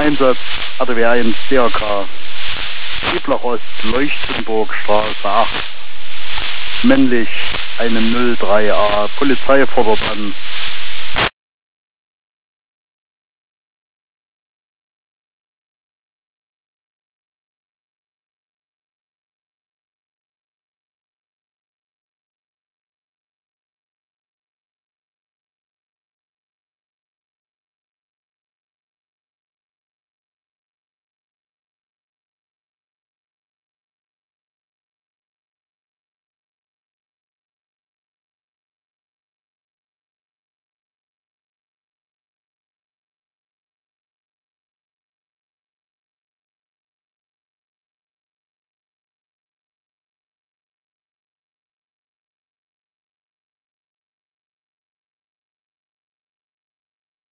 Einsatz RTW 1 DRK Schieflach Ost, Leuchtenburgstraße 8. Männlich, eine 03A. Polizei fordert an.